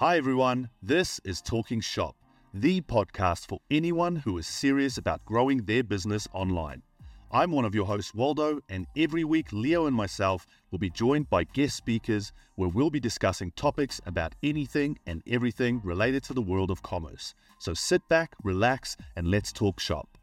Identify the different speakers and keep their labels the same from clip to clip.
Speaker 1: Hi everyone, this is Talking Shop, the podcast for anyone who is serious about growing their business online. I'm one of your hosts, Waldo, and every week Leo and myself will be joined by guest speakers where we'll be discussing topics about anything and everything related to the world of commerce. So sit back, relax, and let's talk shop.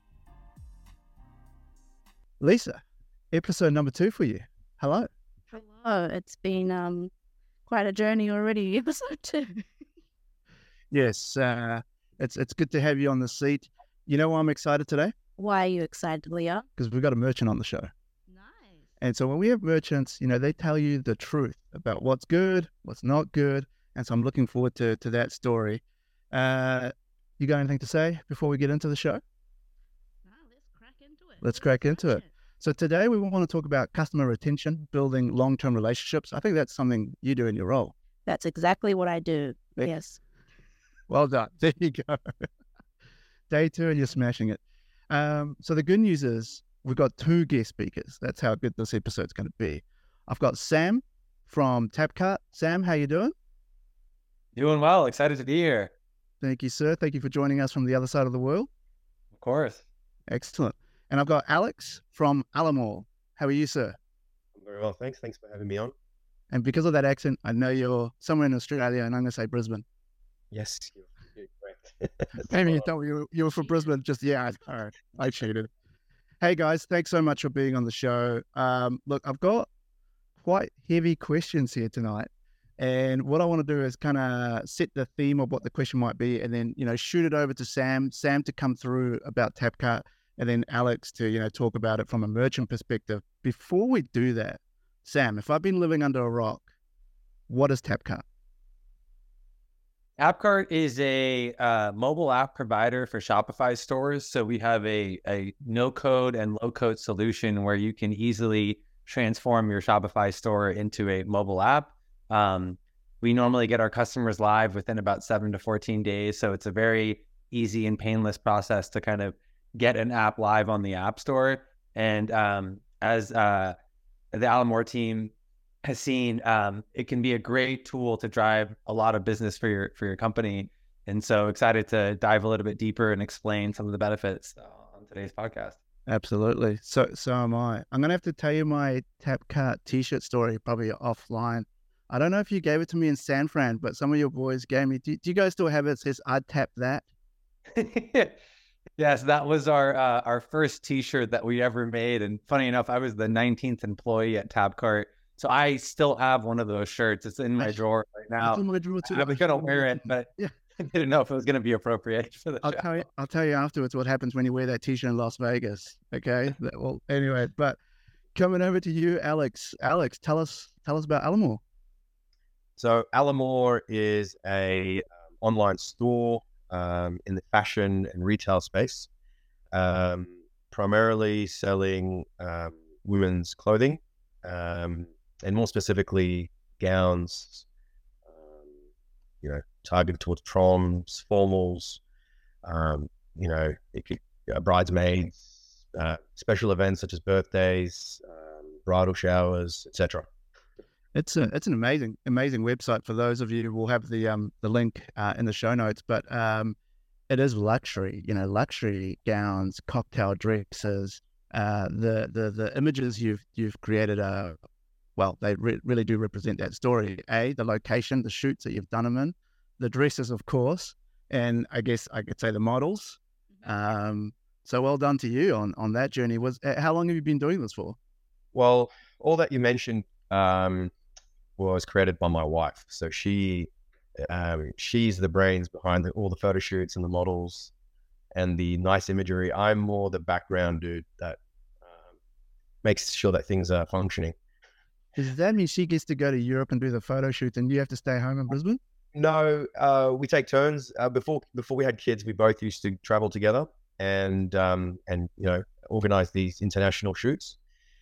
Speaker 2: Lisa, episode number 2 for you. Hello.
Speaker 3: Hello. It's been quite a journey already, episode 2.
Speaker 2: Yes, it's good to have you on the seat. You know why I'm excited today?
Speaker 3: Why are you excited, Leo?
Speaker 2: Because we've got a merchant on the show.
Speaker 3: Nice.
Speaker 2: And so when we have merchants, they tell you the truth about what's good, what's not good. And so I'm looking forward to that story. You got anything to say before we get into the show?
Speaker 3: No, let's crack into it.
Speaker 2: Let's crack into it. So today we want to talk about customer retention, building long-term relationships. I think that's something you do in your role.
Speaker 3: That's exactly what I do. Yes.
Speaker 2: Well done. There you go. Day 2 and you're smashing it. So the good news is we've got 2 guest speakers. That's how good this episode's going to be. I've got Sam from Tapcart. Sam, how you doing?
Speaker 4: Doing well. Excited to be here.
Speaker 2: Thank you, sir. Thank you for joining us from the other side of the world.
Speaker 4: Of course.
Speaker 2: Excellent. And I've got Alex from Alamore. How are you, sir?
Speaker 5: I'm very well, thanks. Thanks for having me on.
Speaker 2: And because of that accent, I know you're somewhere in Australia, and I'm going to say Brisbane.
Speaker 5: Yes, you're correct.
Speaker 2: Maybe you thought you were from Brisbane. Just, yeah, I cheated. Hey, guys, thanks so much for being on the show. Look, I've got quite heavy questions here tonight. And what I want to do is kind of set the theme of what the question might be and then, shoot it over to Sam to come through about Tapcart, and then Alex to, talk about it from a merchant perspective. Before we do that, Sam, if I've been living under a rock, what is Tapcart?
Speaker 4: Tapcart is a mobile app provider for Shopify stores. So we have a no-code and low-code solution where you can easily transform your Shopify store into a mobile app. We normally get our customers live within about 7 to 14 days. So it's a very easy and painless process to kind of get an app live on the App Store. And as the Alamore team has seen, it can be a great tool to drive a lot of business for your company. And so excited to dive a little bit deeper and explain some of the benefits on today's podcast.
Speaker 2: Absolutely. So am I. I'm going to have to tell you my Tapcart t-shirt story probably offline. I don't know if you gave it to me in San Fran, but some of your boys gave me. Do you guys still have it? It says, "I'd tap that."
Speaker 4: Yes, that was our first t-shirt that we ever made. And funny enough, I was the 19th employee at Tapcart. So I still have one of those shirts. It's in my drawer right now.
Speaker 2: It's in my drawer too.
Speaker 4: I was going to wear it, but
Speaker 2: yeah.
Speaker 4: I didn't know if it was going to be appropriate for the show.
Speaker 2: I'll tell you afterwards what happens when you wear that t-shirt in Las Vegas. Okay. Well, anyway, but coming over to you, Alex. Alex, tell us about Alamore.
Speaker 5: So Alamore is a online store in the fashion and retail space, primarily selling women's clothing, and more specifically gowns, targeted towards proms, formals, bridesmaids, special events such as birthdays, bridal showers, etc.
Speaker 2: It's an amazing website. For those of you, we'll have the link in the show notes. But it is luxury, luxury gowns, cocktail dresses. The images you've created are, they really do represent that story. The location, the shoots that you've done them in, the dresses, of course, and I guess I could say the models. So well done to you on that journey. How long have you been doing this for?
Speaker 5: Well, all that you mentioned was created by my wife. So she's the brains behind all the photo shoots and the models and the nice imagery. I'm more the background dude that makes sure that things are functioning.
Speaker 2: Does that mean she gets to go to Europe and do the photo shoots and you have to stay home in Brisbane?
Speaker 5: No, we take turns. Before we had kids, we both used to travel together and organize these international shoots.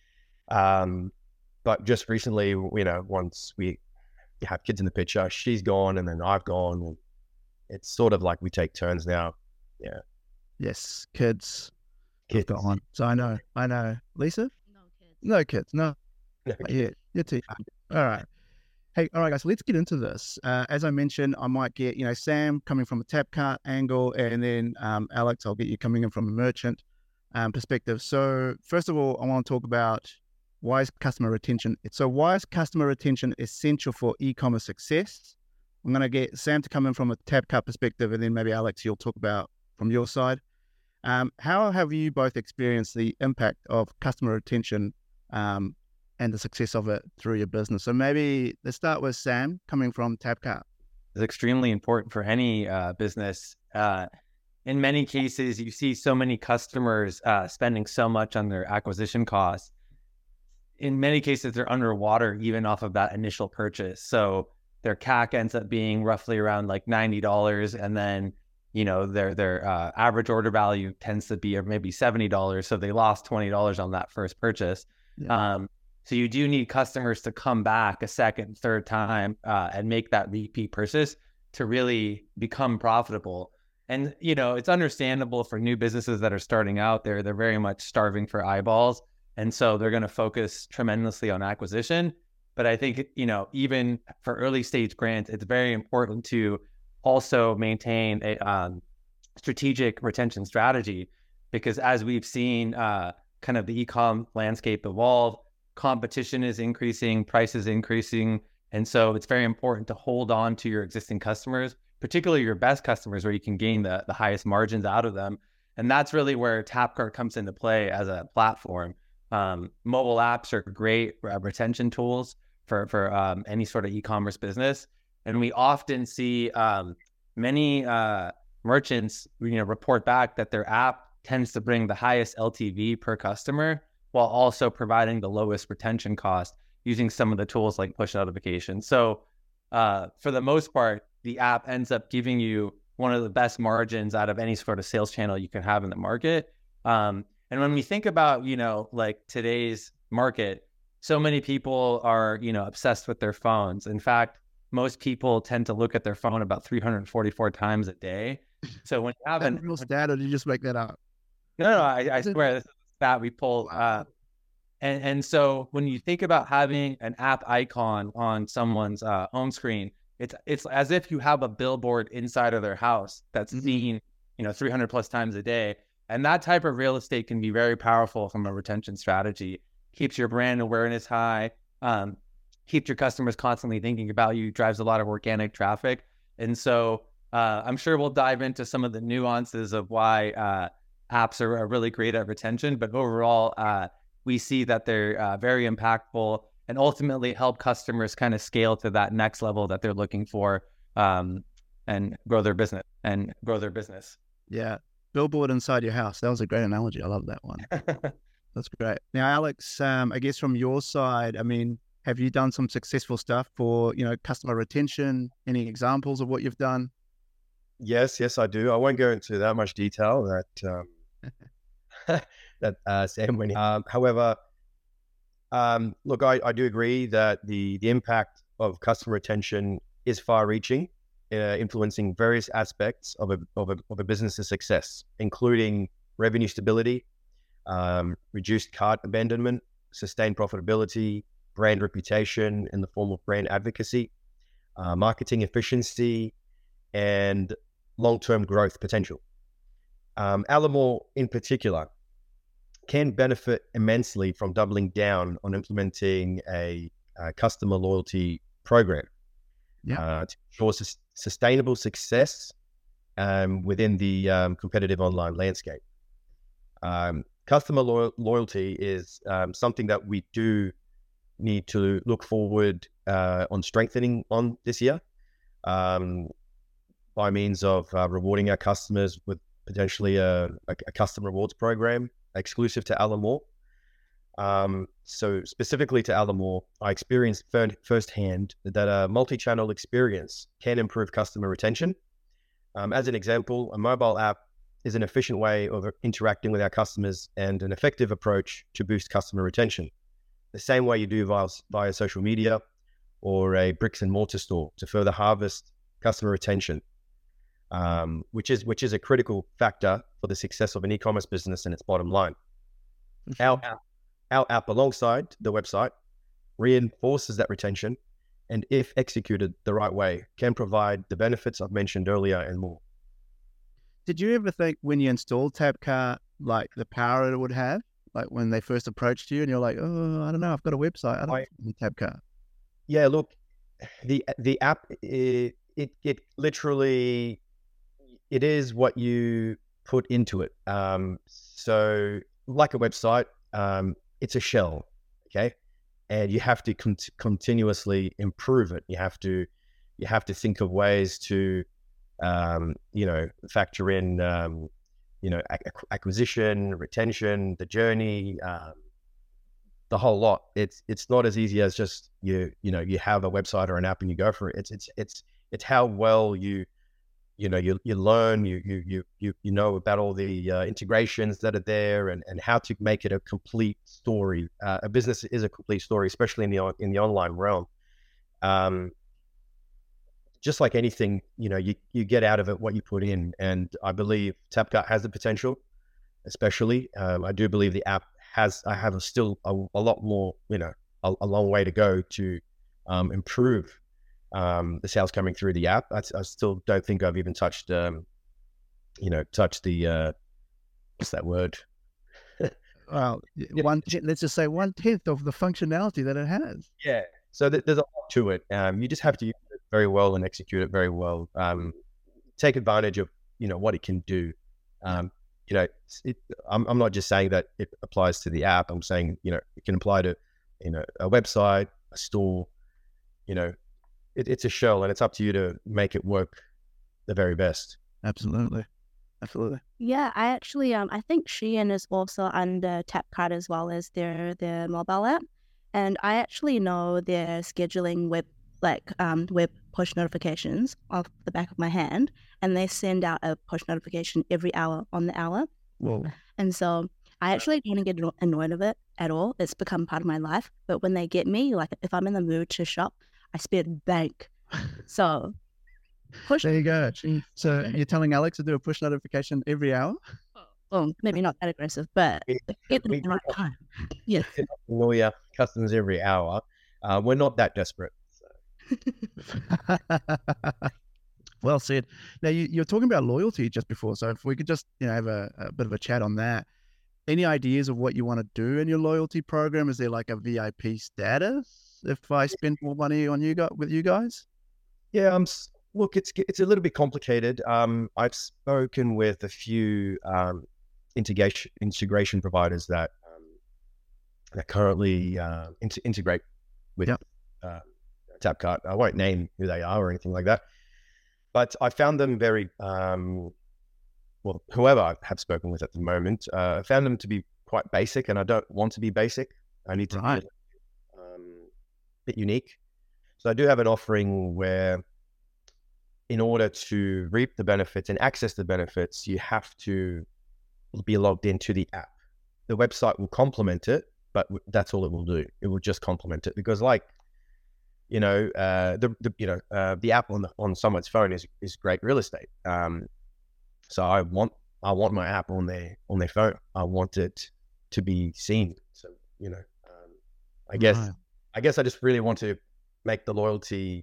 Speaker 5: But just recently, once we have kids in the picture, she's gone and then I've gone. And it's sort of like we take turns now. Yeah.
Speaker 2: Yes, kids. Got one. So I know. Lisa?
Speaker 3: No kids.
Speaker 2: No kids. No. Yeah, you're too young. All right. Hey, all right, guys, let's get into this. As I mentioned, I might get, Sam coming from a TapCart angle, and then Alex, I'll get you coming in from a merchant perspective. So first of all, I want to talk about why is customer retention essential for e-commerce success? I'm going to get Sam to come in from a TapCart perspective, and then maybe Alex, you'll talk about from your side. How have you both experienced the impact of customer retention and the success of it through your business? So maybe let's start with Sam coming from TapCart.
Speaker 4: It's extremely important for any business. In many cases, you see so many customers spending so much on their acquisition costs. In many cases, they're underwater even off of that initial purchase. So their CAC ends up being roughly around like $90, and then their average order value tends to be maybe $70. So they lost $20 on that first purchase. Yeah. So you do need customers to come back a second, third time and make that repeat purchase to really become profitable. And, it's understandable for new businesses that are starting out there. They're very much starving for eyeballs. And so they're going to focus tremendously on acquisition. But I think, even for early stage brands, it's very important to also maintain a strategic retention strategy, because as we've seen kind of the e-com landscape evolve, competition is increasing, price is increasing. And so it's very important to hold on to your existing customers, particularly your best customers, where you can gain the highest margins out of them. And that's really where TapCart comes into play as a platform. Mobile apps are great retention tools for any sort of e-commerce business. And we often see many merchants, report back that their app tends to bring the highest LTV per customer, while also providing the lowest retention cost using some of the tools like push notifications. So for the most part, the app ends up giving you one of the best margins out of any sort of sales channel you can have in the market. And when we think about, like today's market, so many people are, obsessed with their phones. In fact, most people tend to look at their phone about 344 times a day. So when you have
Speaker 2: a real stat, or did you just make that up?
Speaker 4: No, I swear this is a stat we pulled. And so when you think about having an app icon on someone's home screen, it's as if you have a billboard inside of their house that's seen, 300 plus times a day. And that type of real estate can be very powerful from a retention strategy. Keeps your brand awareness high, keeps your customers constantly thinking about you, drives a lot of organic traffic. And so I'm sure we'll dive into some of the nuances of why apps are really great at retention. But overall, we see that they're very impactful and ultimately help customers kind of scale to that next level that they're looking for and grow their business.
Speaker 2: Yeah. Billboard inside your house. That was a great analogy. I love that one. That's great. Now, Alex, I guess from your side, have you done some successful stuff for, customer retention? Any examples of what you've done?
Speaker 5: Yes, I do. I won't go into that much detail that Sam went in. However, look, I do agree that the impact of customer retention is far-reaching, influencing various aspects of a business's success, including revenue stability, reduced cart abandonment, sustained profitability, brand reputation in the form of brand advocacy, marketing efficiency, and long-term growth potential. Alamore, in particular, can benefit immensely from doubling down on implementing a customer loyalty program to ensure sustainable success within the competitive online landscape. Customer loyalty is something that we do need to look forward on strengthening on this year by means of rewarding our customers with potentially a custom rewards program exclusive to Alamore. So specifically to Alamore, I experienced firsthand that a multi-channel experience can improve customer retention. As an example, a mobile app is an efficient way of interacting with our customers and an effective approach to boost customer retention, the same way you do via social media or a bricks and mortar store to further harvest customer retention, which is a critical factor for the success of an e-commerce business and its bottom line. Our app, alongside the website, reinforces that retention and if executed the right way, can provide the benefits I've mentioned earlier and more.
Speaker 2: Did you ever think when you installed TapCart, like the power it would have, like when they first approached you and you're like, oh, I don't know, I've got a website, I don't need TapCart.
Speaker 5: Yeah, look, the app, it literally, it is what you put into it. So like a website, it's a shell, okay? And you have to continuously improve it. You have to think of ways to, factor in, acquisition, retention, the journey, the whole lot. It's not as easy as just you have a website or an app and you go for it. It's how well you learn, you know about all the integrations that are there and how to make it a complete story. A business is a complete story, especially in the online realm. Just like anything, you get out of it what you put in, and I believe TapCart has the potential. Especially, I do believe the app has. I have still a lot more, a long way to go to improve the sales coming through the app. I still don't think I've even touched the what's that word?
Speaker 2: Well, let's just say 1/10 of the functionality that it has.
Speaker 5: Yeah. So there's a lot to it. You just have to use it very well and execute it very well. Take advantage of what it can do. I'm not just saying that it applies to the app. I'm saying it can apply to a website, a store. It's a shell, and it's up to you to make it work the very best.
Speaker 2: Absolutely.
Speaker 3: Yeah, I actually I think Shein is also under TapCart as well as their mobile app, and I actually know their scheduling web push notifications off the back of my hand, and they send out a push notification every hour on the hour.
Speaker 2: Whoa.
Speaker 3: And so I actually don't get annoyed of it at all. It's become part of my life. But when they get me, like if I'm in the mood to shop, I spend bank. So push.
Speaker 2: There you go. So you're telling Alex to do a push notification every hour?
Speaker 3: Well, maybe not that aggressive, but get them at the right time. Yeah.
Speaker 5: Annoy your customers every hour. We're not that desperate. So.
Speaker 2: Well said. Now you're talking about loyalty just before, so if we could just have a bit of a chat on that. Any ideas of what you want to do in your loyalty program? Is there like a VIP status if I spend more money on with you guys?
Speaker 5: Yeah, look, it's a little bit complicated. I've spoken with a few integration providers that currently integrate with TapCart. I won't name who they are or anything like that, but I found them very whoever I have spoken with at the moment, I found them to be quite basic, and I don't want to be basic. I need to be a bit unique. So I do have an offering where, in order to reap the benefits and access the benefits, you have to be logged into the app. The website will complement it, but that's all it will do. It will just complement it, because the app on someone's phone is great real estate. So I want my app on their phone. I want it to be seen. So I guess I just really want to make the loyalty,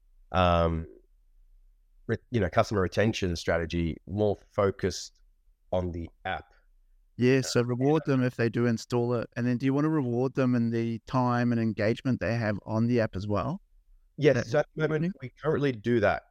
Speaker 5: customer retention strategy more focused on the app.
Speaker 2: Yeah, so reward them if they do install it. And then do you want to reward them in the time and engagement they have on the app as well?
Speaker 5: Yes, so at the moment we currently do that.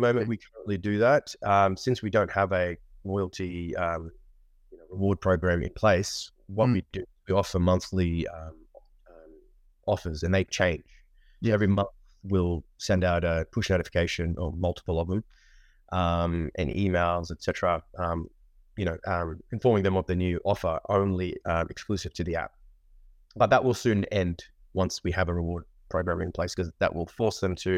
Speaker 5: Since we don't have a loyalty reward program in place, what we do, we offer monthly offers, and they change. Yeah. Every month we'll send out a push notification, or multiple of them, and emails, etc. Informing them of the new offer, only exclusive to the app. But that will soon end once we have a reward program in place, because that will force them to,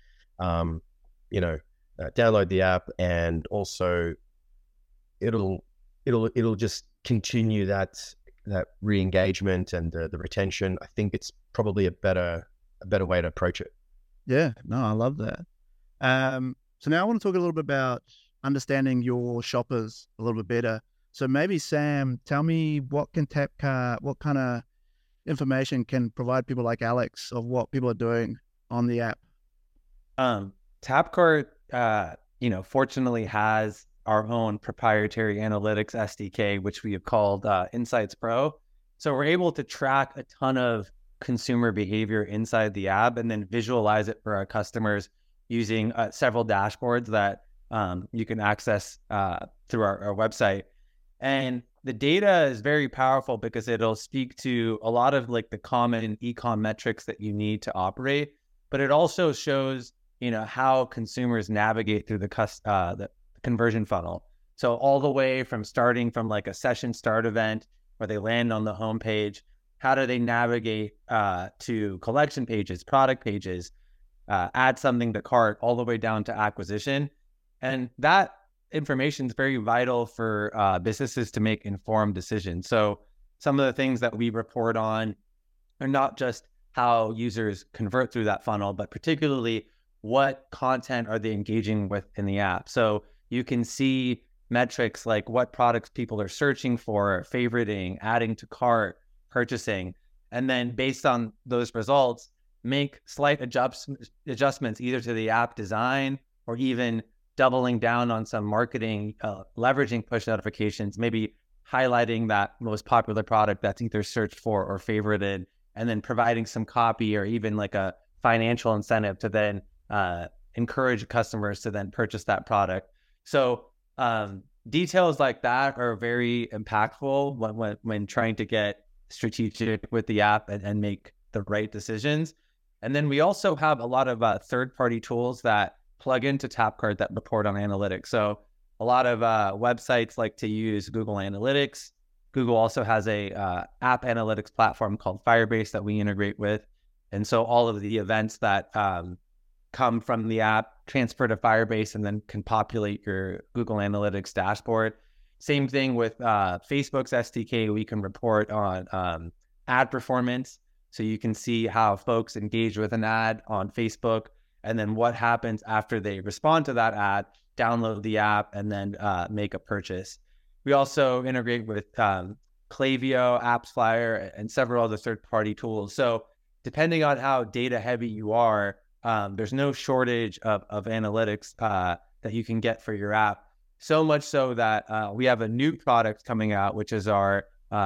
Speaker 5: download the app, and also it'll just continue that re-engagement and the retention. I think it's probably a better way to approach it.
Speaker 2: Yeah, no, I love that. So now I want to talk a little bit about understanding your shoppers a little bit better. So maybe Sam, tell me what kind of information can provide people like Alex of what people are doing on the app?
Speaker 4: Tapcart, fortunately has our own proprietary analytics SDK, which we have called Insights Pro. So we're able to track a ton of consumer behavior inside the app and then visualize it for our customers using several dashboards that you can access through our website. And the data is very powerful because it'll speak to a lot of like the common e-com metrics that you need to operate, but it also shows, how consumers navigate through the conversion funnel. So all the way from starting from like a session start event where they land on the homepage, how do they navigate to collection pages, product pages, add something to cart, all the way down to acquisition. And that information is very vital for businesses to make informed decisions. So some of the things that we report on are not just how users convert through that funnel, but particularly what content are they engaging with in the app. So you can see metrics like what products people are searching for, favoriting, adding to cart, purchasing, and then based on those results, make slight adjustments either to the app design or even doubling down on some marketing, leveraging push notifications, maybe highlighting that most popular product that's either searched for or favorited, and then providing some copy or even like a financial incentive to then encourage customers to then purchase that product. So details like that are very impactful when trying to get strategic with the app and make the right decisions. And then we also have a lot of third-party tools that plug into Tapcart that report on analytics. So a lot of websites like to use Google Analytics. Google also has a app analytics platform called Firebase that we integrate with. And so all of the events that come from the app transfer to Firebase and then can populate your Google Analytics dashboard. Same thing with Facebook's SDK. We can report on ad performance. So you can see how folks engage with an ad on Facebook and then what happens after they respond to that ad, download the app, and then make a purchase. We also integrate with Klaviyo, AppsFlyer, and several other third-party tools. So depending on how data heavy you are, there's no shortage of analytics that you can get for your app. So much so that we have a new product coming out, which is our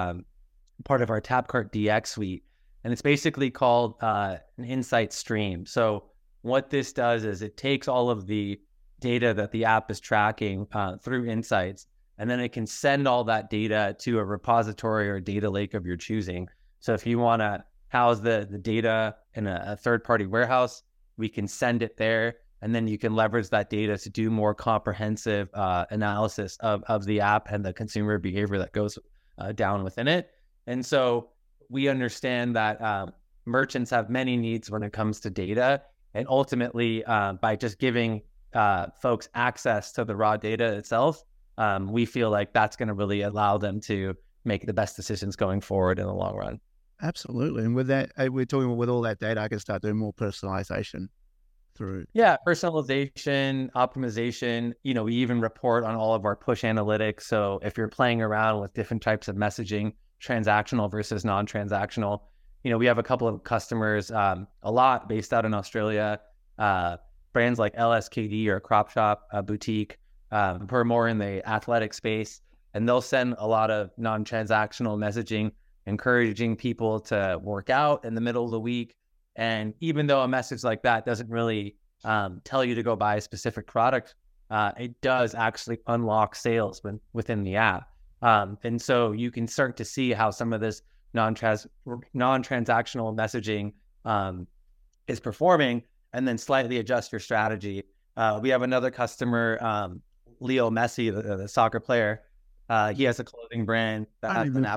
Speaker 4: part of our Tapcart DX suite. And it's basically called an insight stream. So what this does is it takes all of the data that the app is tracking through insights, and then it can send all that data to a repository or data lake of your choosing. So if you want to house the data in a third-party warehouse, we can send it there, and then you can leverage that data to do more comprehensive analysis of the app and the consumer behavior that goes down within it. And so we understand that merchants have many needs when it comes to data, and ultimately by just giving folks access to the raw data itself, we feel like that's going to really allow them to make the best decisions going forward in the long run.
Speaker 2: Absolutely. And with that, we're talking with all that data, I can start doing more personalization through.
Speaker 4: Yeah, personalization, optimization. We even report on all of our push analytics. So if you're playing around with different types of messaging, transactional versus non-transactional, we have a couple of customers, a lot based out in Australia, brands like LSKD or Crop Shop Boutique, who are more in the athletic space, and they'll send a lot of non-transactional messaging, encouraging people to work out in the middle of the week. And even though a message like that doesn't really tell you to go buy a specific product, it does actually unlock sales within the app. And so you can start to see how some of this non-transactional messaging is performing, and then slightly adjust your strategy. We have another customer, Leo Messi, the soccer player. He has a clothing brand that has an app.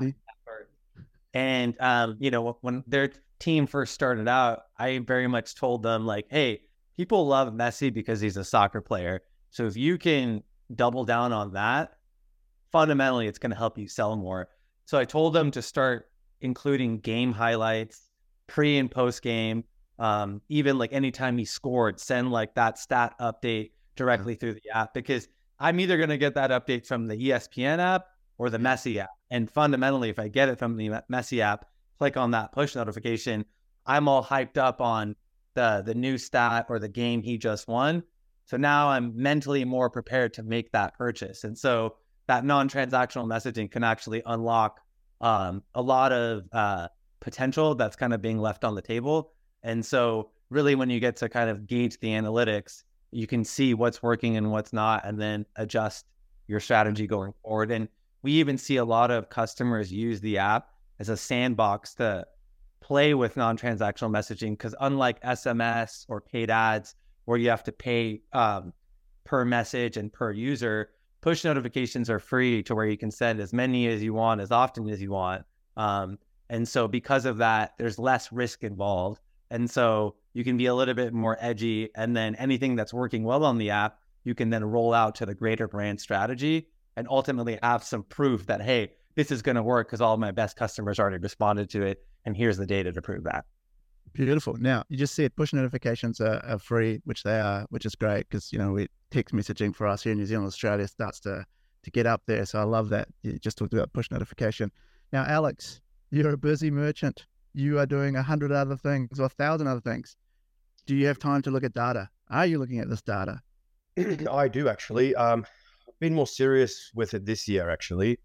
Speaker 4: And, when their team first started out, I very much told them like, hey, people love Messi because he's a soccer player. So if you can double down on that, fundamentally, it's going to help you sell more. So I told them to start including game highlights, pre and post game, even like anytime he scored, send like that stat update directly through the app, because I'm either going to get that update from the ESPN app or the Messi app. And fundamentally, if I get it from the Messi app, click on that push notification, I'm all hyped up on the new stat or the game he just won. So now I'm mentally more prepared to make that purchase. And so that non-transactional messaging can actually unlock a lot of potential that's kind of being left on the table. And so really when you get to kind of gauge the analytics, you can see what's working and what's not, and then adjust your strategy going forward. And we even see a lot of customers use the app as a sandbox to play with non-transactional messaging, because unlike SMS or paid ads, where you have to pay per message and per user, push notifications are free to where you can send as many as you want, as often as you want. And so because of that, there's less risk involved. And so you can be a little bit more edgy, and then anything that's working well on the app, you can then roll out to the greater brand strategy and ultimately have some proof that, hey, this is going to work because all of my best customers already responded to it, and here's the data to prove that.
Speaker 2: Beautiful. Now, you just said push notifications are free, which they are, which is great because, text messaging for us here in New Zealand, Australia starts to get up there. So I love that. You just talked about push notification. Now, Alex, you're a busy merchant. You are doing 100 other things or 1,000 other things. Do you have time to look at data? Are you looking at this data?
Speaker 5: I do, actually. I've been more serious with it this year, actually.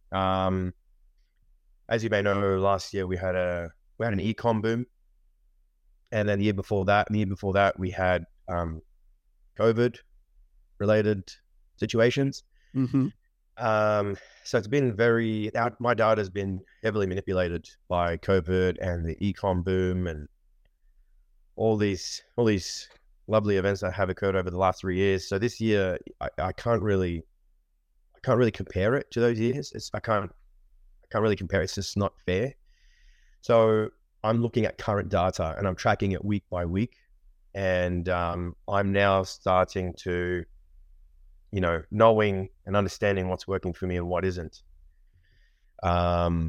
Speaker 5: As you may know, last year we had an e-com boom. And then the year before that, we had COVID-related situations.
Speaker 2: Mm-hmm.
Speaker 5: So it's been my data has been heavily manipulated by COVID and the e-com boom and all these lovely events that have occurred over the last 3 years. So this year, I can't really compare it to those years. I can't really compare it. It's just not fair. So I'm looking at current data and I'm tracking it week by week. And I'm now starting to, knowing and understanding what's working for me and what isn't. Now,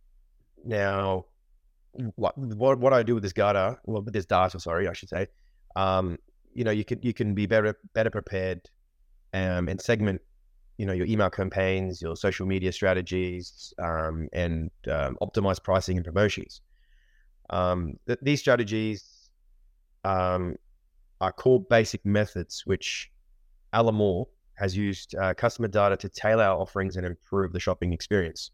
Speaker 5: what I do with this data, I should say, you can be better prepared and segment, your email campaigns, your social media strategies, and optimize pricing and promotions. These strategies are core basic methods which Alan Moore has used customer data to tailor our offerings and improve the shopping experience.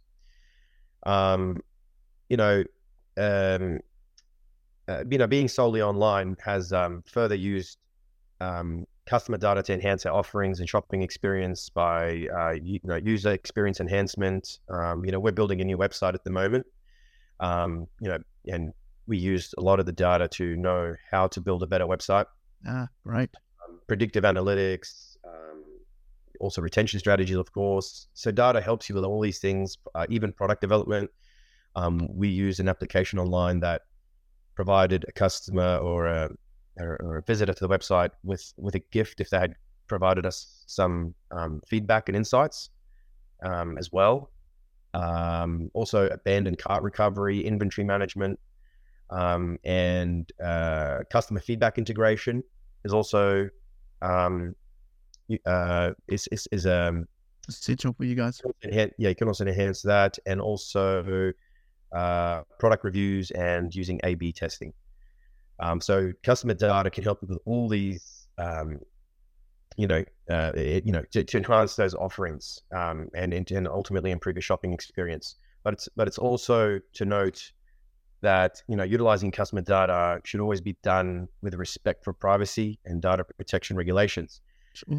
Speaker 5: Being solely online has further used customer data to enhance our offerings and shopping experience by user experience enhancement. We're building a new website at the moment, and we used a lot of the data to know how to build a better website.
Speaker 2: Right.
Speaker 5: Predictive analytics, also retention strategies, of course. So data helps you with all these things, even product development. We use an application online that provided a customer or a visitor to the website with a gift if they had provided us some feedback and insights as well. Also abandoned cart recovery, inventory management, and customer feedback integration is also is
Speaker 2: essential for you guys.
Speaker 5: You can also enhance that, and also product reviews and using A/B testing. So customer data can help with all these, to enhance those offerings and ultimately improve your shopping experience. But it's also to note that utilizing customer data should always be done with respect for privacy and data protection regulations.
Speaker 2: Sure.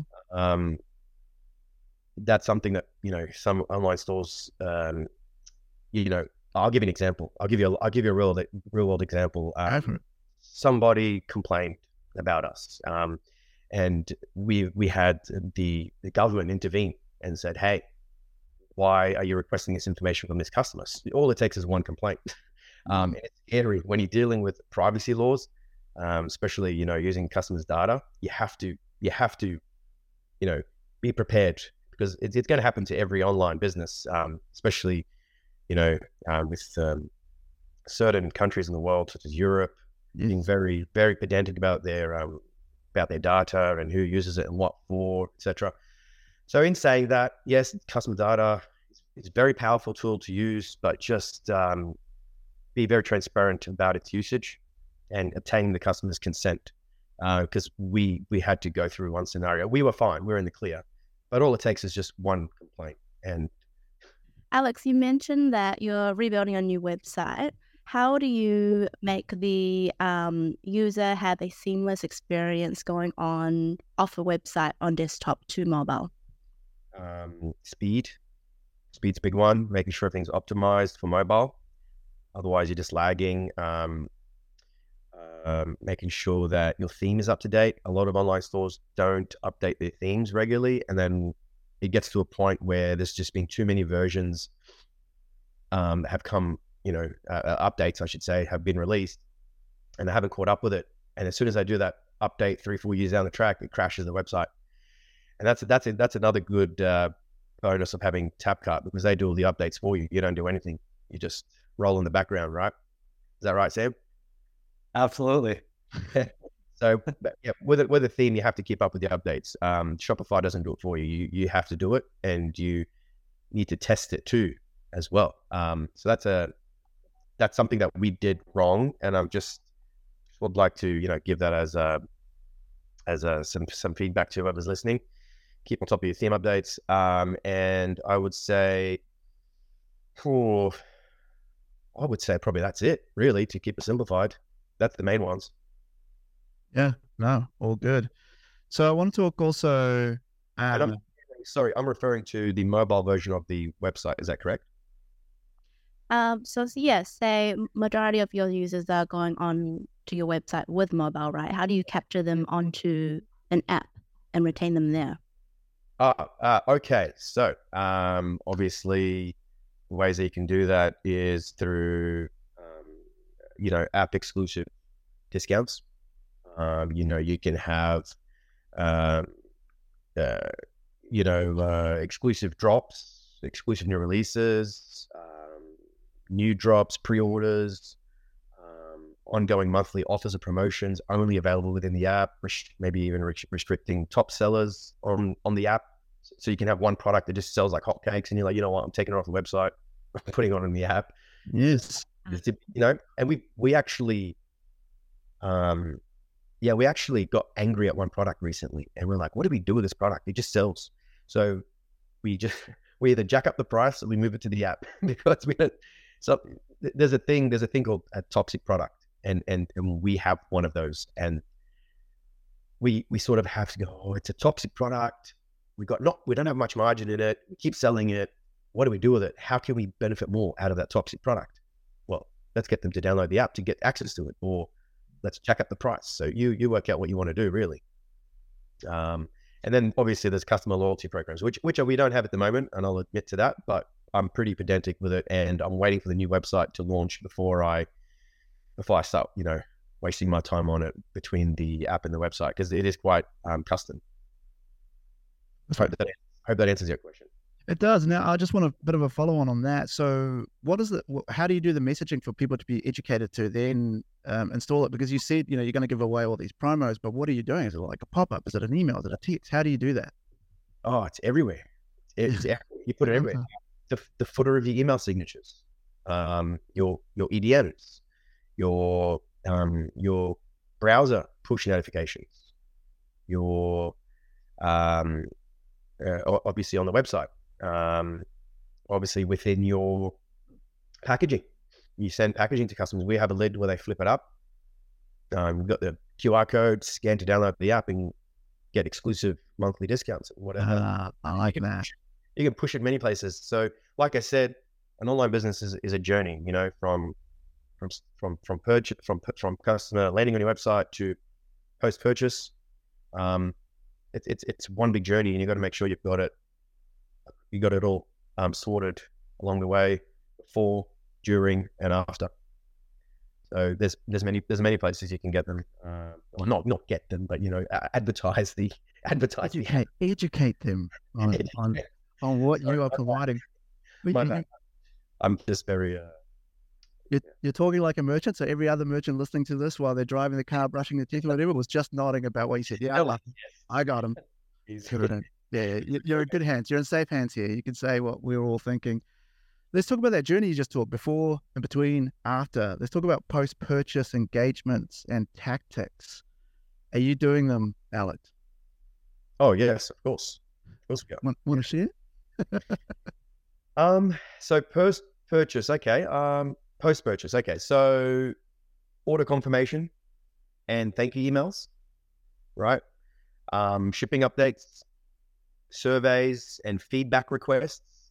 Speaker 5: That's something that some online stores. I'll give you an example. I'll give you a real world example. Somebody complained about us, and we had the government intervene and said, "Hey, why are you requesting this information from this customer?" All it takes is one complaint. And it's scary when you're dealing with privacy laws, especially using customers' data. You have to be prepared, because it's going to happen to every online business, especially with certain countries in the world, such as Europe, being very, very pedantic about their data and who uses it and what for, etc. So in saying that, yes, customer data is a very powerful tool to use, but just be very transparent about its usage. and obtaining the customer's consent, because we had to go through one scenario. We were fine, we were in the clear, but all it takes is just one complaint. And
Speaker 3: Alex, you mentioned that you're rebuilding a new website. How do you make the user have a seamless experience going on off a website on desktop to mobile?
Speaker 5: Speed's a big one, making sure everything's optimized for mobile. Otherwise, you're just lagging. Making sure that your theme is up to date. A lot of online stores don't update their themes regularly, and then it gets to a point where there's just been too many versions have come, updates, I should say, have been released, and they haven't caught up with it. And as soon as I do that update 3-4 years down the track, it crashes the website. And that's another good bonus of having TapCut, because they do all the updates for you. You don't do anything. You just roll in the background, right? Is that right, Sam?
Speaker 4: Absolutely.
Speaker 5: So yeah, with a theme, you have to keep up with the updates. Shopify doesn't do it for you. You have to do it, and you need to test it too as well. So that's something that we did wrong, and I'm just would like to give that as some feedback to whoever's listening. Keep on top of your theme updates, and I would say probably that's it really, to keep it simplified. That's the main ones.
Speaker 2: Yeah, no, all good. So I want to talk also.
Speaker 5: I'm referring to the mobile version of the website. Is that correct?
Speaker 3: So yes, say majority of your users are going on to your website with mobile, right? How do you capture them onto an app and retain them there?
Speaker 5: Okay. So obviously, ways that you can do that is through app exclusive discounts. You can have exclusive drops, exclusive new releases, new drops, pre-orders, ongoing monthly offers or promotions only available within the app, maybe even restricting top sellers on the app. So you can have one product that just sells like hotcakes, and you're like, you know what, I'm taking it off the website, I'm putting it on in the app.
Speaker 2: Yes.
Speaker 5: And we actually got angry at one product recently, and we're like, what do we do with this product? It just sells. So we either jack up the price or we move it to the app because we don't. So there's a thing called a toxic product, and we have one of those, and we sort of have to go, oh, it's a toxic product. We don't have much margin in it. We keep selling it. What do we do with it? How can we benefit more out of that toxic product? Well, let's get them to download the app to get access to it, or let's jack up the price. So you work out what you want to do, really. And then obviously there's customer loyalty programs, which we don't have at the moment, and I'll admit to that, but I'm pretty pedantic with it, and I'm waiting for the new website to launch before I start, wasting my time on it between the app and the website, because it is quite custom. Hope that answers your question.
Speaker 2: It does. Now, I just want a bit of a follow-on on that. So how do you do the messaging for people to be educated to then install it? Because you said, you're going to give away all these promos, but what are you doing? Is it like a pop-up? Is it an email? Is it a text? How do you do that?
Speaker 5: Oh, it's everywhere. You put it everywhere. The footer of your email signatures, your EDMs, your browser push notifications, your obviously on the website, obviously within your packaging. You send packaging to customers. We have a lid where they flip it up. We've got the QR code, scan to download the app and get exclusive monthly discounts or whatever.
Speaker 2: I like that.
Speaker 5: You can push it many places. So like I said, an online business is a journey, from purchase, from customer landing on your website to post purchase. It's one big journey, and you got to make sure you got it all sorted along the way, before, during, and after. So there's many places you can get them. Well, not get them, but advertise.
Speaker 2: Educate them on what you are providing.
Speaker 5: I'm just very.
Speaker 2: You're talking like a merchant, so every other merchant listening to this while they're driving the car, brushing their teeth, or whatever, was just nodding about what you said. Yeah, I got him. Yeah, you're in good hands. You're in safe hands here. You can say what we were all thinking. let's talk about that journey you just talked before and between, after. Let's talk about post-purchase engagements and tactics. Are you doing them, Alex?
Speaker 5: Oh, yes, of course. Of course we are.
Speaker 2: Want to share?
Speaker 5: So post-purchase, okay. Post-purchase, okay. So order confirmation and thank you emails, right? Shipping updates, surveys, and feedback requests.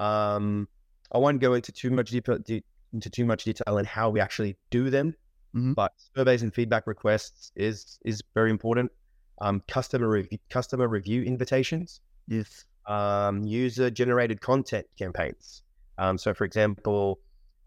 Speaker 5: I won't go into too much detail in how we actually do them, but surveys and feedback requests is very important. Customer review invitations.
Speaker 2: Yes.
Speaker 5: User generated content campaigns. So, for example,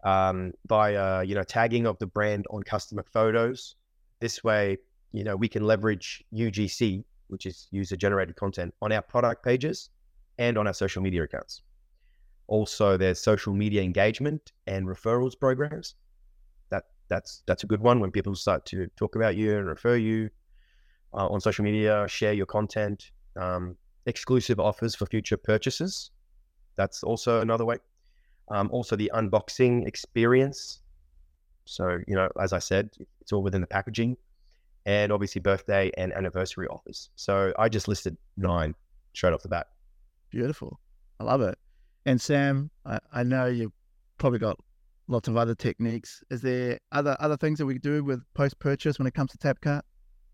Speaker 5: by tagging of the brand on customer photos. This way, we can leverage UGC, which is user generated content, on our product pages and on our social media accounts. Also, there's social media engagement and referrals programs. That's a good one when people start to talk about you and refer you on social media, share your content, exclusive offers for future purchases. That's also another way. Also, the unboxing experience. So, as I said, it's all within the packaging, and obviously birthday and anniversary offers. So I just listed 9 straight off the bat.
Speaker 2: Beautiful. I love it. And Sam, I know you've probably got lots of other techniques. Is there other things that we do with post-purchase when it comes to TapCart?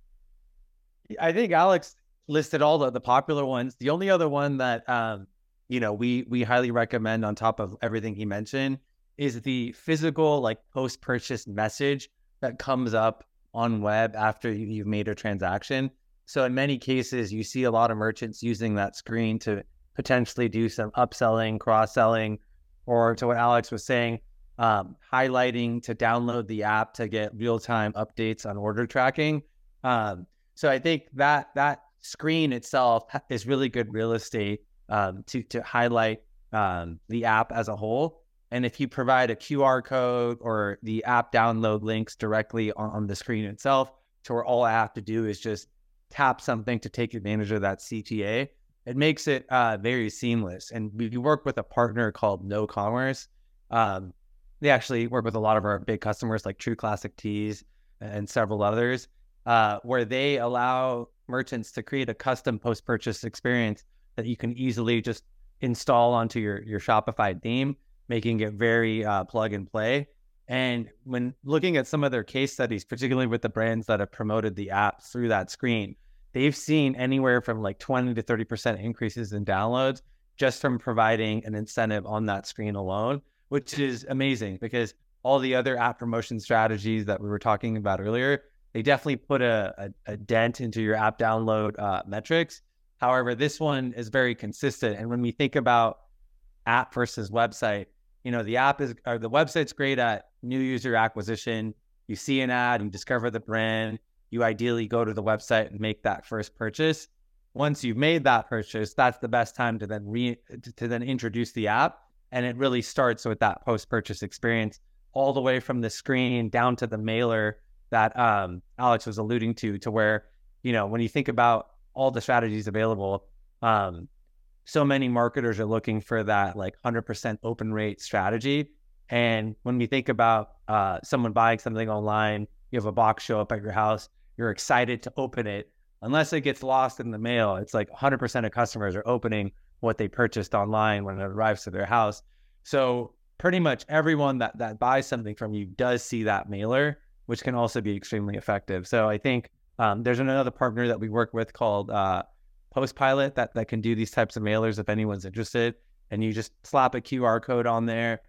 Speaker 4: I think Alex listed all the popular ones. The only other one that we highly recommend on top of everything he mentioned is the physical, like, post-purchase message that comes up on web after you've made a transaction. So in many cases, you see a lot of merchants using that screen to potentially do some upselling, cross-selling, or to what Alex was saying, highlighting to download the app to get real-time updates on order tracking. So I think that screen itself is really good real estate to highlight the app as a whole. And if you provide a QR code or the app download links directly on the screen itself, to where all I have to do is just tap something to take advantage of that CTA, it makes it very seamless. And we work with a partner called No Commerce. They actually work with a lot of our big customers like True Classic Tees and several others, where they allow merchants to create a custom post-purchase experience that you can easily just install onto your Shopify theme, making it very plug and play. And when looking at some of their case studies, particularly with the brands that have promoted the app through that screen, they've seen anywhere from like 20 to 30% increases in downloads just from providing an incentive on that screen alone, which is amazing because all the other app promotion strategies that we were talking about earlier, they definitely put a dent into your app download metrics. However, this one is very consistent. And when we think about app versus website, the the website's great at new user acquisition. You see an ad, you discover the brand, you ideally go to the website and make that first purchase. Once you've made that purchase, that's the best time to then introduce the app. And it really starts with that post-purchase experience all the way from the screen down to the mailer that Alex was alluding to where, when you think about all the strategies available, so many marketers are looking for that like 100% open rate strategy. And when we think about someone buying something online, you have a box show up at your house, you're excited to open it. Unless it gets lost in the mail, it's like 100% of customers are opening what they purchased online when it arrives to their house. So pretty much everyone that buys something from you does see that mailer, which can also be extremely effective. So I think there's another partner that we work with called Postpilot that can do these types of mailers if anyone's interested. And you just slap a QR code on there,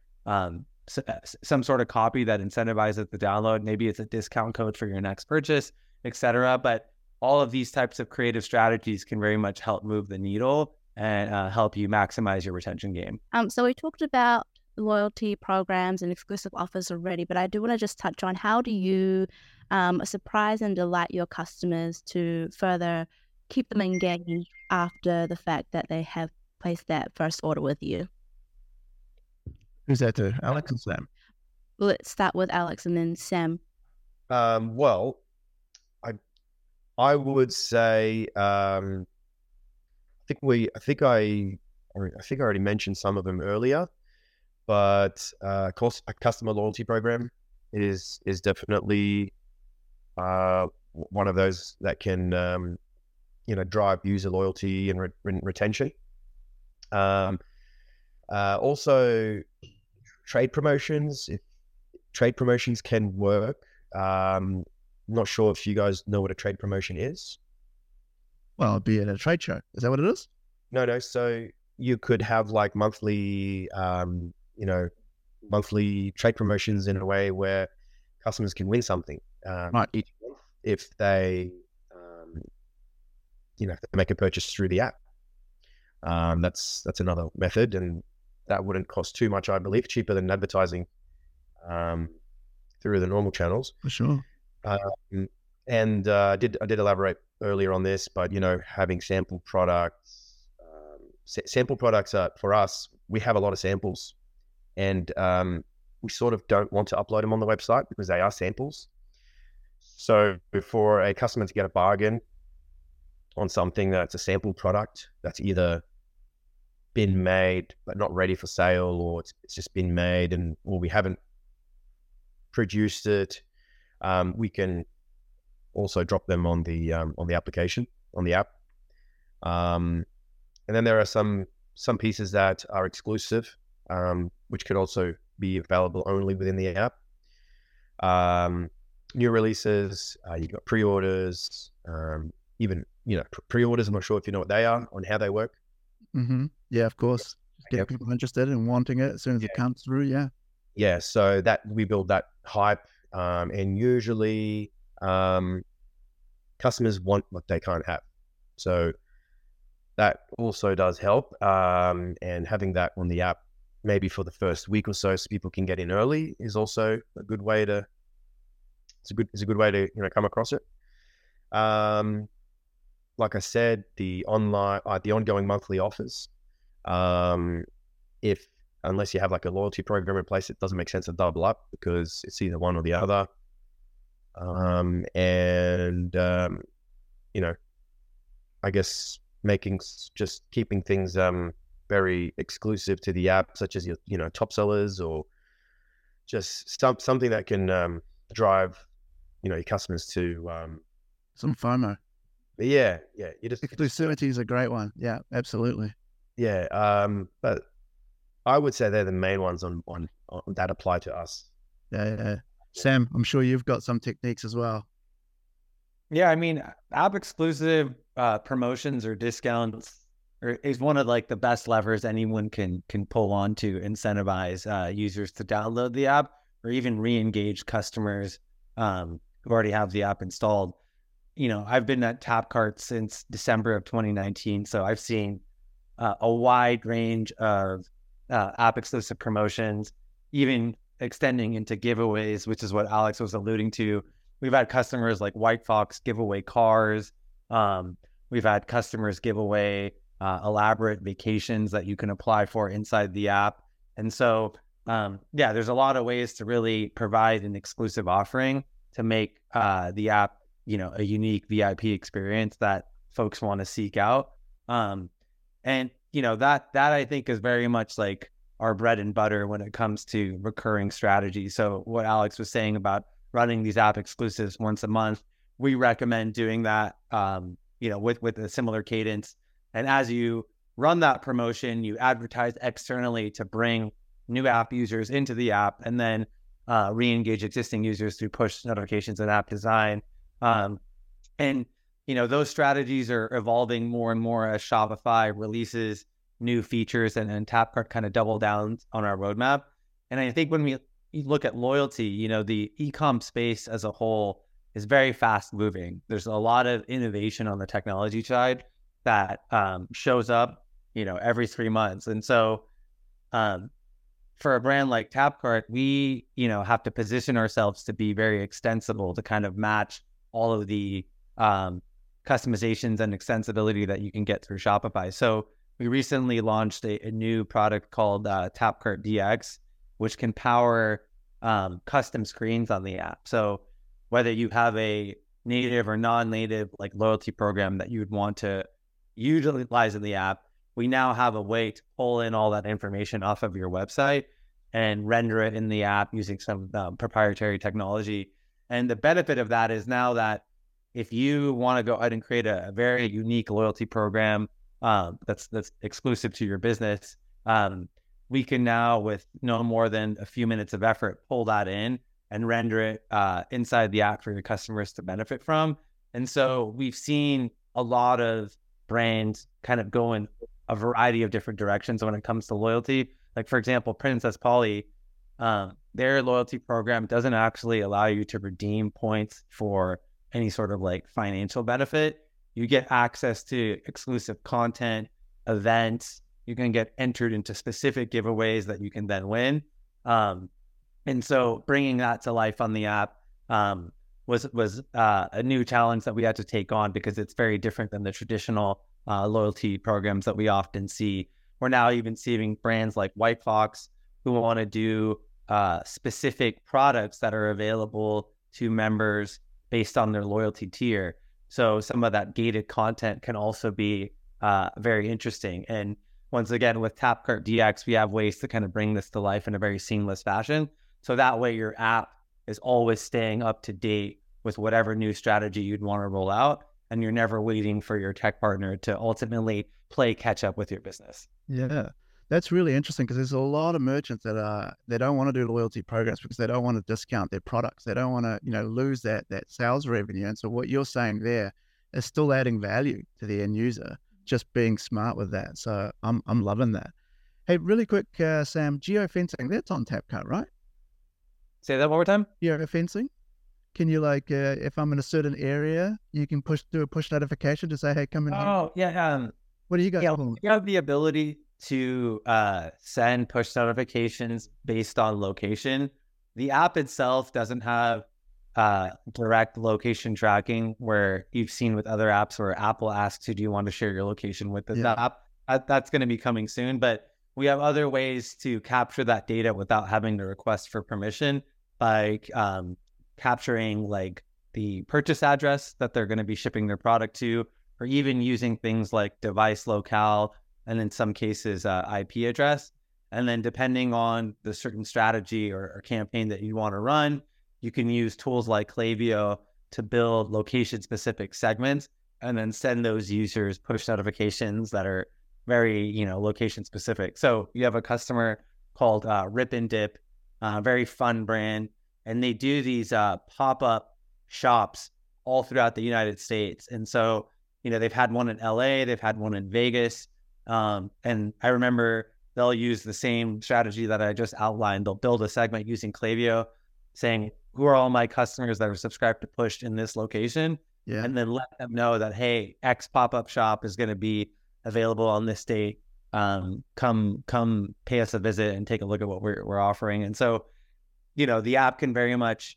Speaker 4: some sort of copy that incentivizes the download. Maybe it's a discount code for your next purchase, etc. But all of these types of creative strategies can very much help move the needle and help you maximize your retention game.
Speaker 3: So we talked about loyalty programs and exclusive offers already, but I do want to just touch on how do you surprise and delight your customers to further keep them engaged after the fact that they have placed that first order with you?
Speaker 2: Who's that to? Alex and Sam?
Speaker 3: Let's start with Alex and then Sam.
Speaker 5: Well, I would say I think I already mentioned some of them earlier, but of course, a customer loyalty program is definitely one of those that can drive user loyalty and retention. Also, trade promotions. If trade promotions can work. Not sure if you guys know what a trade promotion is.
Speaker 2: Well, it'd be at a trade show. Is that what it is?
Speaker 5: No. So you could have like monthly trade promotions in a way where customers can win something
Speaker 2: Right.
Speaker 5: each month if they, if they make a purchase through the app. That's another method, and that wouldn't cost too much, I believe, cheaper than advertising through the normal channels.
Speaker 2: For sure.
Speaker 5: And I did elaborate earlier on this, but having sample products. Sample products are, for us, we have a lot of samples, and we sort of don't want to upload them on the website because they are samples. So for a customer to get a bargain on something that's a sample product that's either been made but not ready for sale, or it's just been made or we haven't produced it, we can also drop them on the application, on the app. And then there are some pieces that are exclusive, which could also be available only within the app. New releases, you've got pre-orders, even pre-orders. I'm not sure if you know what they are, on how they work.
Speaker 2: Mm-hmm. Yeah, of course. Get people interested and wanting it as soon as it comes through. Yeah.
Speaker 5: Yeah. So that we build that hype, and usually customers want what they can't have. So that also does help. And having that on the app, maybe for the first week or so people can get in early, is also a good way to. It's a good way to come across it. Like I said, the ongoing monthly offers. Unless you have like a loyalty program in place, it doesn't make sense to double up because it's either one or the other. I guess keeping things very exclusive to the app, such as your top sellers, or just something that can drive your customers to
Speaker 2: some FOMO.
Speaker 5: Yeah.
Speaker 2: Exclusivity is a great one. Yeah, absolutely.
Speaker 5: Yeah. But I would say they're the main ones on that apply to us.
Speaker 2: Yeah. Sam, I'm sure you've got some techniques as well.
Speaker 4: Yeah, I mean, app exclusive promotions or discounts is one of like the best levers anyone can pull on to incentivize users to download the app, or even re-engage customers who already have the app installed. I've been at Tapcart since December of 2019, so I've seen a wide range of app exclusive promotions, even extending into giveaways, which is what Alex was alluding to. We've had customers like White Fox give away cars. We've had customers give away elaborate vacations that you can apply for inside the app. And so, there's a lot of ways to really provide an exclusive offering to make the app, a unique VIP experience that folks want to seek out. That I think is very much like our bread and butter when it comes to recurring strategy. So what Alex was saying about running these app exclusives once a month, we recommend doing that, with a similar cadence. And as you run that promotion, you advertise externally to bring new app users into the app, and then re-engage existing users through push notifications and app design. Those strategies are evolving more and more as Shopify releases new features and Tapcart kind of double down on our roadmap. And I think when we look at loyalty, the e-com space as a whole is very fast moving. There's a lot of innovation on the technology side that shows up, every 3 months. And so for a brand like Tapcart, we, have to position ourselves to be very extensible to kind of match all of the customizations and extensibility that you can get through Shopify. So we recently launched a new product called Tapcart DX, which can power custom screens on the app. So whether you have a native or non-native like loyalty program that you would want to utilize in the app, we now have a way to pull in all that information off of your website and render it in the app using some proprietary technology. And the benefit of that is now that if you want to go ahead and create a very unique loyalty program that's exclusive to your business, we can now, with no more than a few minutes of effort, pull that in and render it inside the app for your customers to benefit from. And so we've seen a lot of brands kind of go in a variety of different directions when it comes to loyalty. Like, for example, Princess Polly, their loyalty program doesn't actually allow you to redeem points for any sort of like financial benefit. You get access to exclusive content, events. You can get entered into specific giveaways that you can then win. And so bringing that to life on the app was a new challenge that we had to take on, because it's very different than the traditional loyalty programs that we often see. We're now even seeing brands like White Fox who want to do specific products that are available to members based on their loyalty tier. So some of that gated content can also be very interesting. And once again, with TapCart DX, we have ways to kind of bring this to life in a very seamless fashion. So that way your app is always staying up to date with whatever new strategy you'd want to roll out, and you're never waiting for your tech partner to ultimately play catch up with your business.
Speaker 2: Yeah, that's really interesting, because there's a lot of merchants that they don't want to do loyalty programs because they don't want to discount their products. They don't want to, lose that sales revenue. And so what you're saying there is still adding value to the end user, just being smart with that. So I'm loving that. Hey, really quick, Sam, geofencing, that's on TapCart, right?
Speaker 4: Say that one more time.
Speaker 2: Geofencing. Can you if I'm in a certain area, you can do a push notification to say, hey, come in.
Speaker 4: Oh, yeah.
Speaker 2: What do you got?
Speaker 4: You have the ability to send push notifications based on location. The app itself doesn't have direct location tracking, where you've seen with other apps where Apple asks you, do you want to share your location with this app? That's going to be coming soon, but we have other ways to capture that data without having to request for permission, by capturing like the purchase address that they're going to be shipping their product to, or even using things like device locale, and in some cases IP address. And then depending on the certain strategy or campaign that you want to run, you can use tools like Klaviyo to build location specific segments and then send those users push notifications that are very, location specific. So you have a customer called Rip and Dip, very fun brand, and they do these pop-up shops all throughout the United States. And so, they've had one in LA, they've had one in Vegas. And I remember they'll use the same strategy that I just outlined. They'll build a segment using Klaviyo saying, who are all my customers that are subscribed to Push in this location? Yeah. And then let them know that, hey, X pop-up shop is going to be available on this date. Come pay us a visit and take a look at what we're offering. And so, the app can very much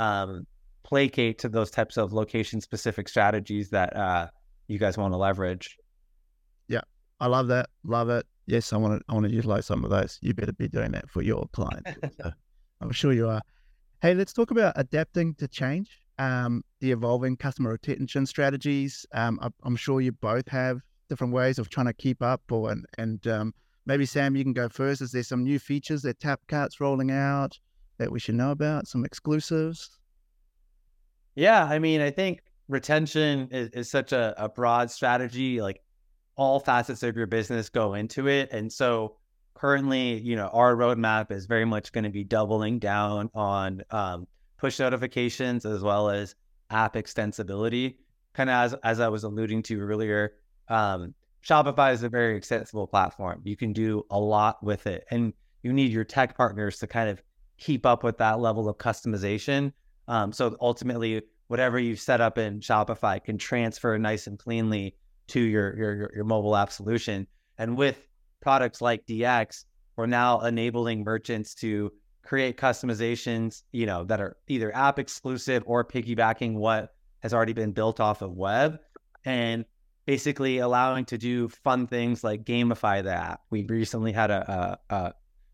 Speaker 4: placate to those types of location specific strategies that you guys want to leverage.
Speaker 2: Yeah, I love that. Love it. Yes, I want to utilize some of those. You better be doing that for your clients. So I'm sure you are. Hey, let's talk about adapting to change, the evolving customer retention strategies. I'm sure you both have different ways of trying to keep up, and maybe Sam, you can go first. Is there some new features that TapCart's rolling out that we should know about? Some exclusives?
Speaker 4: Yeah, I mean, I think retention is such a broad strategy. Like, all facets of your business go into it. And so currently, our roadmap is very much going to be doubling down on push notifications as well as app extensibility. Kind of as I was alluding to earlier, Shopify is a very extensible platform. You can do a lot with it, and you need your tech partners to kind of keep up with that level of customization. So ultimately, whatever you've set up in Shopify can transfer nice and cleanly to your mobile app solution. And with products like DX, we're now enabling merchants to create customizations, that are either app exclusive or piggybacking what has already been built off of web, and basically allowing to do fun things like gamify the app. We recently had a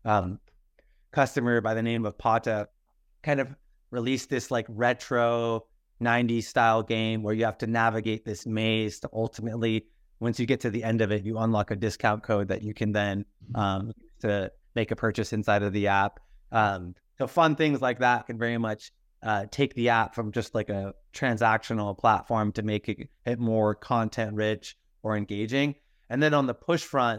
Speaker 4: customer by the name of Pata kind of release this like retro 90s style game where you have to navigate this maze to ultimately, once you get to the end of it, you unlock a discount code that you can then to make a purchase inside of the app. So fun things like that can very much take the app from just like a transactional platform to make it more content rich or engaging. And then on the push front,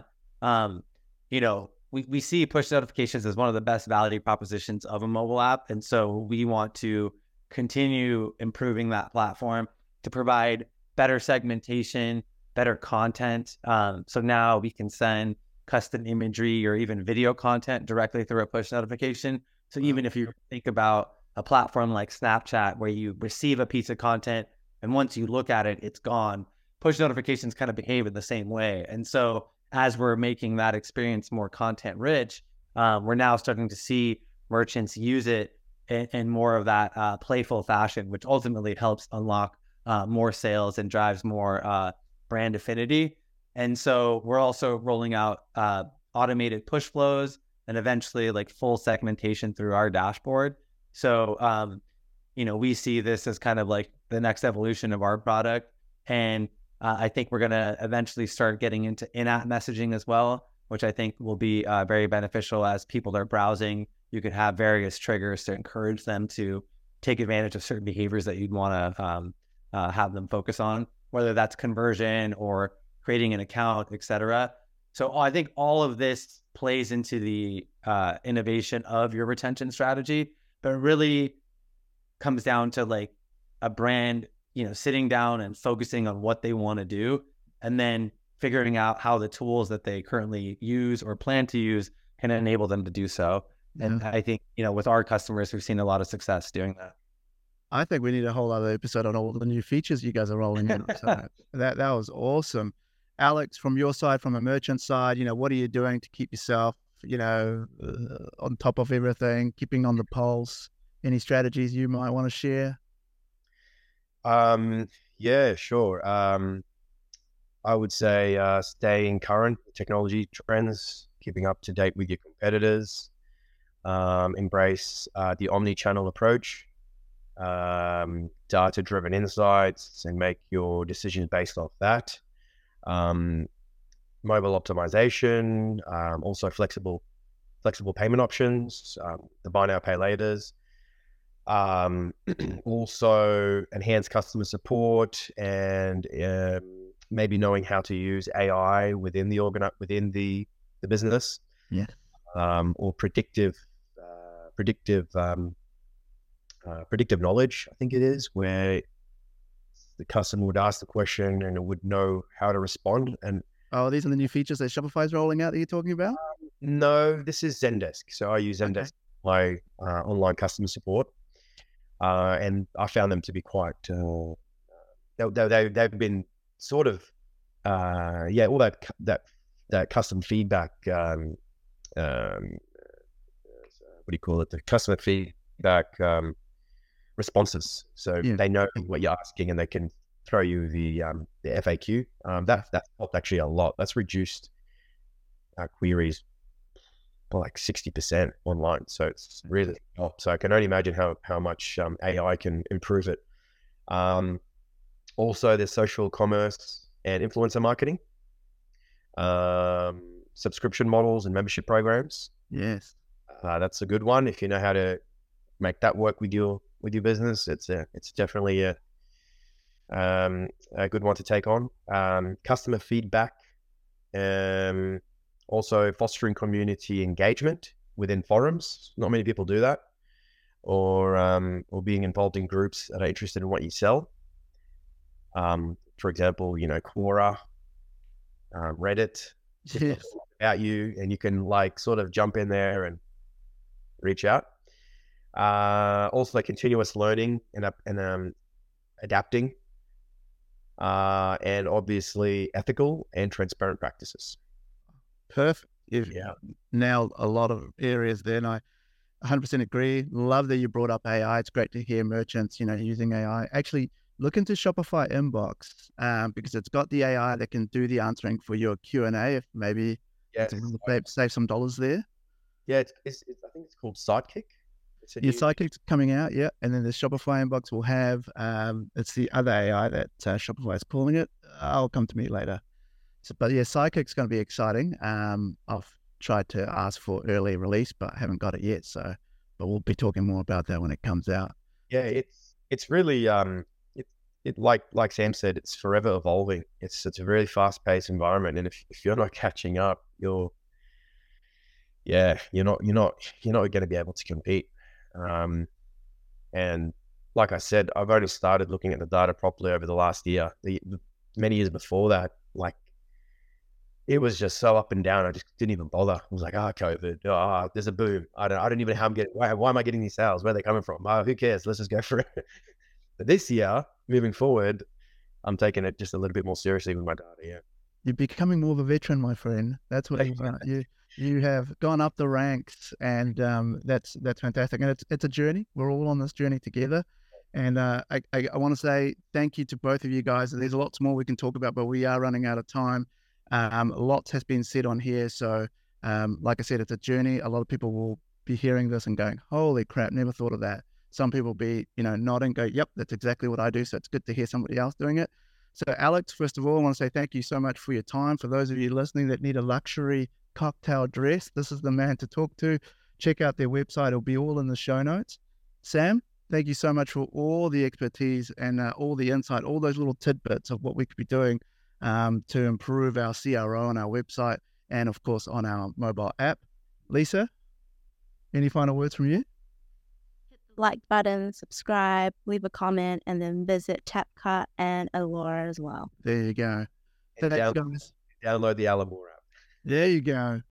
Speaker 4: we see push notifications as one of the best value propositions of a mobile app. And so we want to continue improving that platform to provide better segmentation, better content. So now we can send custom imagery or even video content directly through a push notification. So even if you think about a platform like Snapchat, where you receive a piece of content and once you look at it, it's gone, push notifications kind of behave in the same way. And so as we're making that experience more content rich, we're now starting to see merchants use it in more of that playful fashion, which ultimately helps unlock more sales and drives more brand affinity. And so we're also rolling out automated push flows and eventually like full segmentation through our dashboard. So, we see this as kind of like the next evolution of our product. And I think we're going to eventually start getting into in-app messaging as well, which I think will be very beneficial as people are browsing. You could have various triggers to encourage them to take advantage of certain behaviors that you'd want to have them focus on, whether that's conversion or creating an account, et cetera. So I think all of this plays into the innovation of your retention strategy, but it really comes down to like a brand, sitting down and focusing on what they want to do, and then figuring out how the tools that they currently use or plan to use can enable them to do so. And I think, with our customers, we've seen a lot of success doing that.
Speaker 2: I think we need a whole other episode on all the new features you guys are rolling in. So that was awesome. Alex, from your side, from a merchant side, what are you doing to keep yourself, on top of everything, keeping on the pulse? Any strategies you might want to share?
Speaker 5: Yeah, sure. I would say staying current with technology trends, keeping up to date with your competitors, embrace the omni-channel approach, data-driven insights, and make your decisions based off that. Mobile optimization, also flexible payment options, the buy now, pay laters. Also enhance customer support and maybe knowing how to use AI within the business.
Speaker 2: Yeah.
Speaker 5: Or predictive knowledge, I think it is, where the customer would ask the question and it would know how to respond. And
Speaker 2: these are the new features that Shopify is rolling out that you're talking about?
Speaker 5: No, this is Zendesk. So I use Zendesk, my online customer support. And I found them to be quite, they've been sort of, all that custom feedback, what do you call it? The customer feedback responses. So they know what you're asking and they can throw you the FAQ. That helped actually a lot. That's reduced queries by like 60% online. So it's really helped. So I can only imagine how much AI can improve it. Also, there's social commerce and influencer marketing, subscription models and membership programs.
Speaker 2: Yes,
Speaker 5: that's a good one. If you know how to make that work with your business, it's definitely a good one to take on. Customer feedback, also fostering community engagement within forums. Not many people do that, or being involved in groups that are interested in what you sell. For example, Quora, Reddit, about you, and you can like sort of jump in there and reach out. Also, continuous learning and adapting, and obviously ethical and transparent practices.
Speaker 2: Perfect. You've nailed a lot of areas there, and I 100% agree. Love that you brought up AI. It's great to hear merchants, using AI. Actually, look into Shopify Inbox because it's got the AI that can do the answering for your Q&A. If maybe save some dollars there.
Speaker 5: Yeah, I think it's called Sidekick.
Speaker 2: Your Sidekick's coming out, yeah. And then the Shopify Inbox will have, it's the other AI that Shopify is calling it. I'll come to me later. But yeah, Sidekick's going to be exciting. I've tried to ask for early release, but haven't got it yet. So, but we'll be talking more about that when it comes out.
Speaker 5: Yeah, it's really it like Sam said, it's forever evolving. It's a very fast paced environment, and if you're not catching up, you're not going to be able to compete. And like I said, I've only started looking at the data properly over the last year. The many years before that, like, it was just so up and down. I just didn't even bother. I was like, COVID, there's a boom. I don't even know how I'm getting. Why am I getting these sales? Where are they coming from? Who cares? Let's just go for it. But this year, moving forward, I'm taking it just a little bit more seriously with my data. Yeah,
Speaker 2: you're becoming more of a veteran, my friend. That's what you have gone up the ranks, and that's fantastic. And it's a journey. We're all on this journey together. And I want to say thank you to both of you guys. There's lots more we can talk about, but we are running out of time. Lots has been said on here. So like I said, it's a journey. A lot of people will be hearing this and going, holy crap, never thought of that. Some people be, nodding, go, yep, that's exactly what I do. So it's good to hear somebody else doing it. So Alex, first of all, I want to say thank you so much for your time. For those of you listening that need a luxury cocktail dress, this is the man to talk to. Check out their website. It'll be all in the show notes. Sam, thank you so much for all the expertise and all the insight, all those little tidbits of what we could be doing to improve our CRO on our website and, of course, on our mobile app. Lisa, any final words from you?
Speaker 3: Hit the like button, subscribe, leave a comment, and then visit Tapcut and Allure as well.
Speaker 2: There you go.
Speaker 5: Download the Allure app.
Speaker 2: There you go.